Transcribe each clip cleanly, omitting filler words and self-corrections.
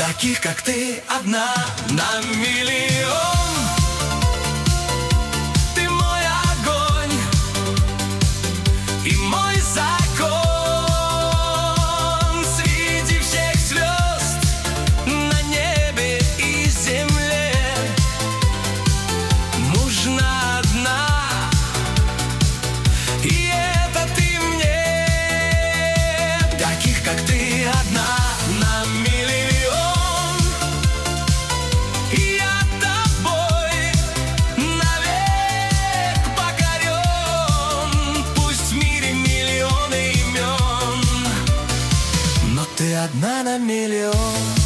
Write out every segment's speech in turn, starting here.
Таких, как ты, одна на миллион. Ты мой огонь и мой закон. Среди всех звезд на небе и земле нужна одна, и это ты мне. Таких, как ты, одна на миллион. И я тобой навек покорен. Пусть в мире миллионы имен, но ты одна на миллион.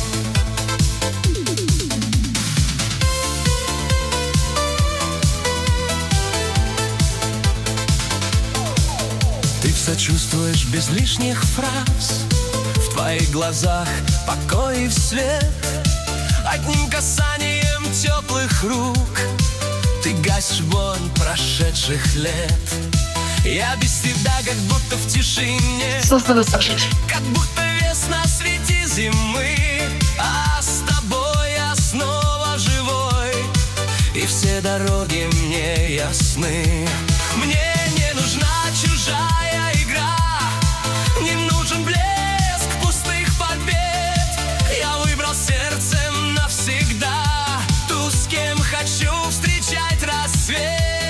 Ты все чувствуешь без лишних фраз. В твоих глазах покой и свет. Одним касанием теплых рук ты гасишь вонь прошедших лет. Я без тебя как будто в тишине, как будто весна среди зимы. А с тобой я снова живой, и все дороги мне ясны. Мне не нужна чужая игра, не нужен блеск пустых побед. Я выбрал сердцем навсегда ту, с кем хочу встречать рассвет.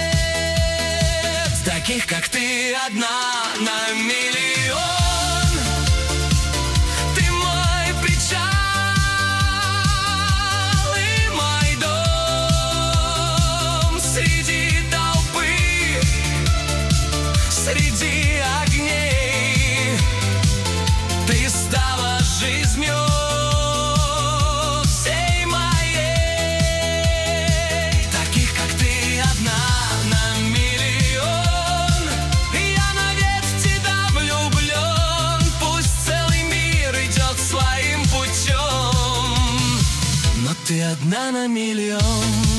Таких, как ты, одна на миллион. Ты мой причал и мой дом. Среди толпы, среди огней ты стала жизнью всей моей. Таких, как ты, одна на миллион. Я навек в тебя влюблен. Пусть целый мир идет своим путем, но ты одна на миллион.